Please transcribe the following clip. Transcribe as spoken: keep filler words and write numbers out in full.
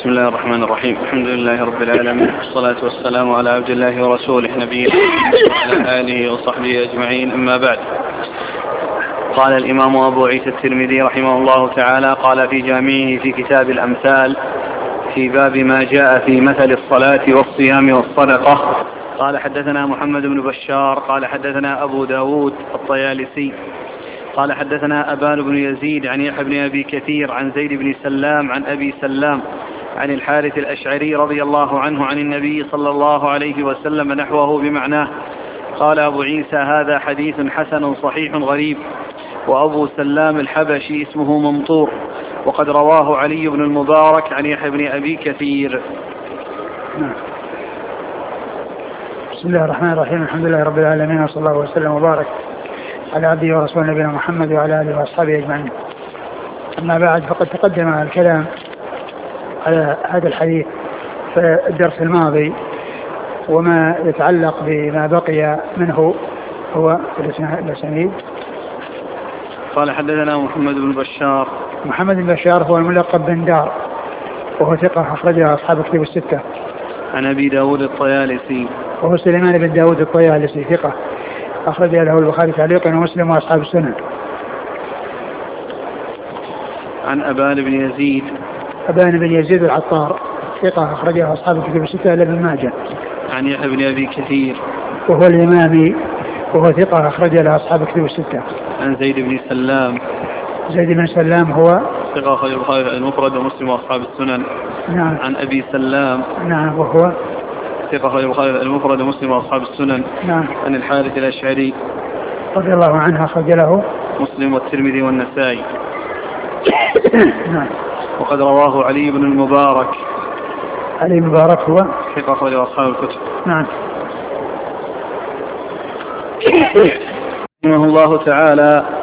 بسم الله الرحمن الرحيم. الحمد لله رب العالمين، والصلاة والسلام على عبد الله ورسوله نبينا وعلى آله وصحبه أجمعين، أما بعد. قال الإمام أبو عيسى الترمذي رحمه الله تعالى قال في جامعه في كتاب الأمثال في باب ما جاء في مثل الصلاة والصيام والصدقة قال حدثنا محمد بن بشار قال حدثنا أبو داود الطيالسي قال حدثنا أبان بن يزيد عن يحيى بن أبي كثير عن زيد بن سلام عن أبي سلام عن الحارث الأشعري رضي الله عنه عن النبي صلى الله عليه وسلم نحوه بمعناه. قال أبو عيسى هذا حديث حسن صحيح غريب. وأبو سلام الحبشي اسمه ممطور، وقد رواه علي بن المبارك عن يحيى بن أبي كثير. بسم الله الرحمن الرحيم. الحمد لله رب العالمين، وصلى الله وسلم وبارك على عبده ورسوله نبينا محمد وعلى آله وأصحابه أجمعين. أما بعد، فقد تقدم الكلام على هذا الحديث في الدرس الماضي، وما يتعلق بما بقي منه هو الأسانيد. قال حدثنا محمد بن بشار. محمد بن بشار هو الملقب بن دار، وهو ثقة أخرجها أصحاب الكتب الستة. عن أبي داود الطيالسي وهو سليمان بن داود الطيالسي ثقة أخرج له البخاري تعليقا ومسلم وأصحاب السنن. عن أبان بن يزيد. أبان بن يزيد العطار ثقة أخرجها أصحاب الكتب الستة إلا ابن ماجه. عن يحيى بن أبي كثير وهو الإمامي، وهو ثقة أخرج له أصحاب الكتب الستة. عن زيد بن سلام. زيد بن سلام هو ثقة أخرج البخاري المفرد ومسلم وأصحاب السنن. نعم. عن أبي سلام. نعم. وهو ثقة أخرج البخاري المفرد ومسلم وأصحاب السنن. نعم. عن الحارث الأشعري رضي الله عنه أخرج له مسلم والترمذي والنسائي. نعم. وقد رواه علي بن المبارك. علي المبارك هو ثقة أخرج أصحاب الكتب. نعم. رحمه الله تعالى